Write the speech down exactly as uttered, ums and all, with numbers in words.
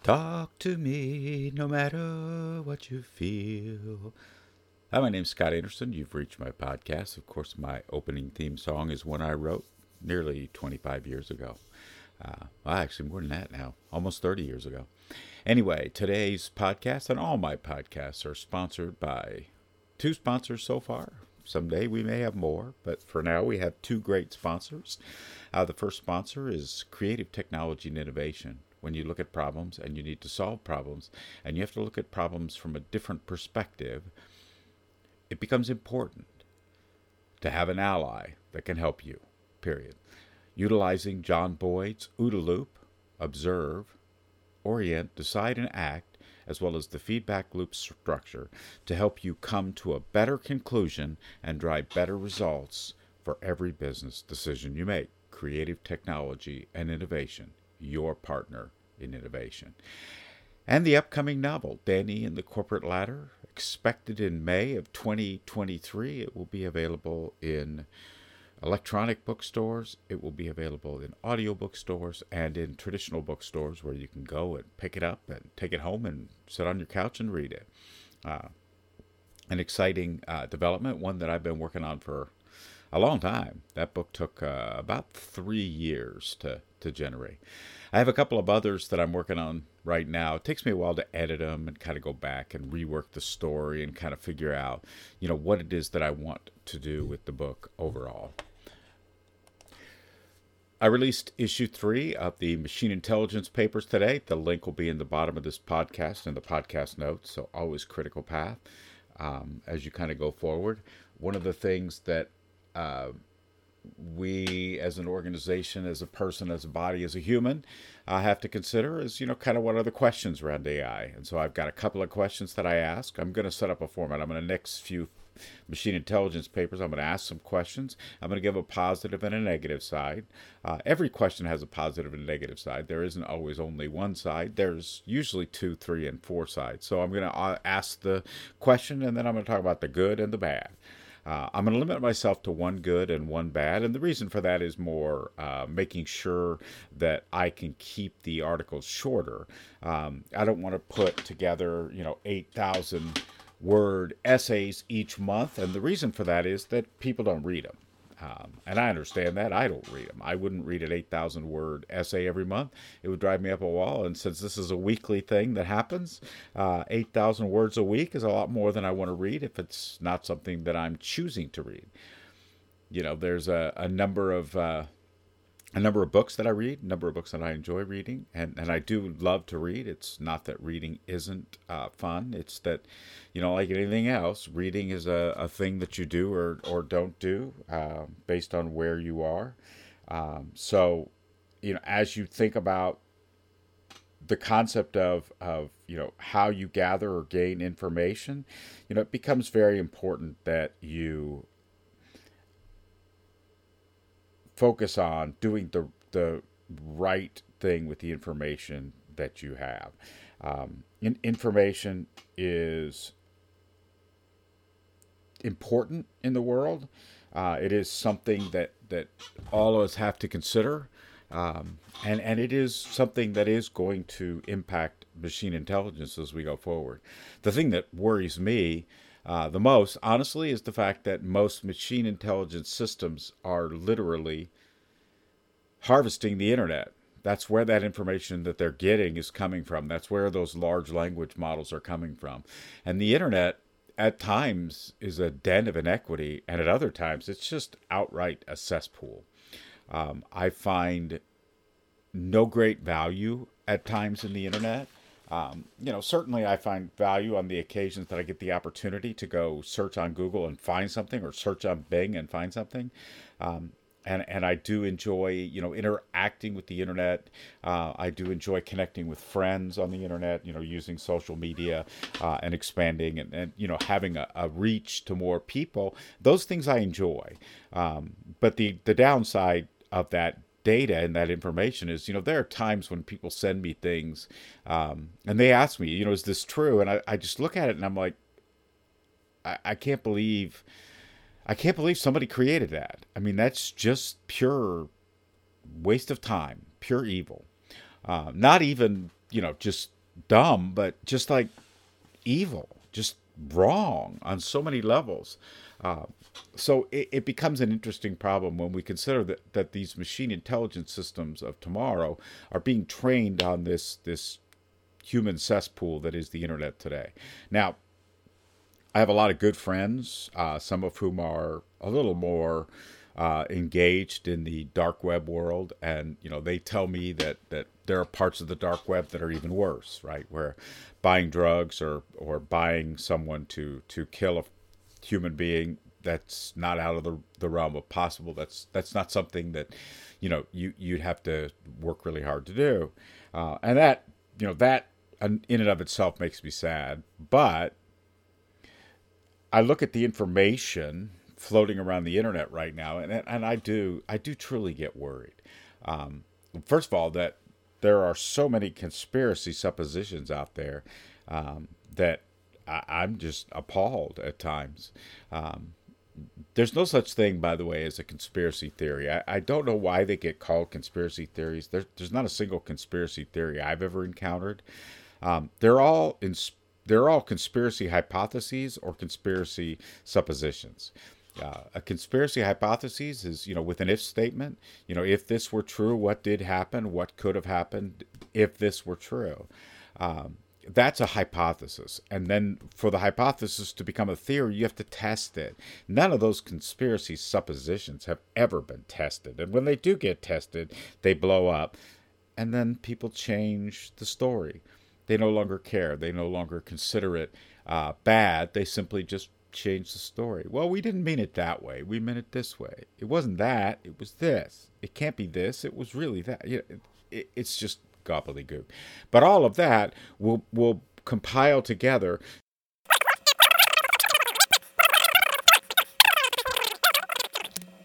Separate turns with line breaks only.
Talk to me no matter what you feel. Hi, my name's Scott Anderson. You've reached my podcast. Of course, my opening theme song is one I wrote nearly twenty-five years ago. Uh, well, actually, more than that now, almost thirty years ago. Anyway, today's podcast and all my podcasts are sponsored by two sponsors so far. Someday we may have more, but for now we have two great sponsors. Uh, the first sponsor is Creative Technology and Innovation. When you look at problems and you need to solve problems, and you have to look at problems from a different perspective, it becomes important to have an ally that can help you, period. Utilizing John Boyd's OODA loop, observe, orient, decide, and act, as well as the feedback loop structure to help you come to a better conclusion and drive better results for every business decision you make. Creative Technology and Innovation, your partner in innovation. And the upcoming novel, Danny and the Corporate Ladder, expected in May of twenty twenty-three. It will be available in electronic bookstores. It will be available in audio bookstores and in traditional bookstores where you can go and pick it up and take it home and sit on your couch and read it. Uh, an exciting uh, development, one that I've been working on for a long time. That book took uh, about three years to, to generate. I have a couple of others that I'm working on right now. It takes me a while to edit them and kind of go back and rework the story and kind of figure out, you know, what it is that I want to do with the book overall. I released issue three of the Machine Intelligence papers today. The link will be in the bottom of this podcast in the podcast notes, so always critical path um, as you kind of go forward. One of the things that uh, we as an organization, as a person, as a body, as a human, uh, have to consider is, you know, kind of what are the questions around A I. And so I've got a couple of questions that I ask. I'm going to set up a format. I'm going to next few machine intelligence papers, I'm going to ask some questions. I'm going to give a positive and a negative side. Uh, every question has a positive and a negative side. There isn't always only one side. There's usually two, three, and four sides. So I'm going to ask the question, and then I'm going to talk about the good and the bad. Uh, I'm going to limit myself to one good and one bad, and the reason for that is more uh, making sure that I can keep the articles shorter. Um, I don't want to put together, you know, eight thousand word essays each month, and the reason for that is that people don't read them. Um, and I understand that. I don't read them. I wouldn't read an eight thousand word essay every month. It would drive me up a wall. And since this is a weekly thing that happens, uh, eight thousand words a week is a lot more than I want to read if it's not something that I'm choosing to read. You know, there's a, a number of uh, a number of books that I read, a number of books that I enjoy reading, and, and I do love to read. It's not that reading isn't uh, fun. It's that, you know, like anything else, reading is a, a thing that you do or, or don't do uh, based on where you are. Um, so, you know, as you think about the concept of, of, you know, how you gather or gain information, you know, it becomes very important that you focus on doing the the right thing with the information that you have. Um, in, information is important in the world. Uh, it is something that, that all of us have to consider. Um, and, and it is something that is going to impact machine intelligence as we go forward. The thing that worries me Uh, the most, honestly, is the fact that most machine intelligence systems are literally harvesting the internet. That's where that information that they're getting is coming from. That's where those large language models are coming from. And the internet, at times, is a den of inequity, and at other times, it's just outright a cesspool. Um, I find no great value at times in the internet. Um, you know, certainly I find value on the occasions that I get the opportunity to go search on Google and find something, or search on Bing and find something. Um, and, and I do enjoy, you know, interacting with the internet. Uh, I do enjoy connecting with friends on the internet, you know, using social media uh, and expanding and, and, you know, having a, a reach to more people. Those things I enjoy. Um, but the, the downside of that data and that information is, you know, there are times when people send me things um, and they ask me, you know, is this true? And I, I just look at it and I'm like, I, I can't believe, I can't believe somebody created that. I mean, that's just pure waste of time, pure evil. Uh, not even, you know, just dumb, but just like evil, just wrong on so many levels. Uh, so it, it becomes an interesting problem when we consider that, that these machine intelligence systems of tomorrow are being trained on this this human cesspool that is the internet today. Now, I have a lot of good friends, uh, some of whom are a little more uh, engaged in the dark web world, and you know they tell me that that there are parts of the dark web that are even worse, right? Where buying drugs or or buying someone to to kill a human being, that's not out of the, the realm of possible. That's that's not something that you know you you'd have to work really hard to do, uh, and that you know that in and of itself makes me sad, but I look at the information floating around the internet right now, and and I do I do truly get worried. Um, First of all, that there are so many conspiracy suppositions out there um, that I, I'm just appalled at times. Um, there's no such thing, by the way, as a conspiracy theory. I, I don't know why they get called conspiracy theories. There, there's not a single conspiracy theory I've ever encountered. Um, they're all in, they're all conspiracy hypotheses or conspiracy suppositions. Uh, a conspiracy hypothesis is, you know, with an if statement. You know, if this were true, what did happen? What could have happened if this were true? Um, that's a hypothesis. And then for the hypothesis to become a theory, you have to test it. None of those conspiracy suppositions have ever been tested. And when they do get tested, they blow up. And then people change the story. They no longer care. They no longer consider it uh, bad. They simply just change the story. Well, we didn't mean it that way. We meant it this way. It wasn't that. It was this. It can't be this. It was really that. You know, it, it, it's just gobbledygook. But all of that will will compile together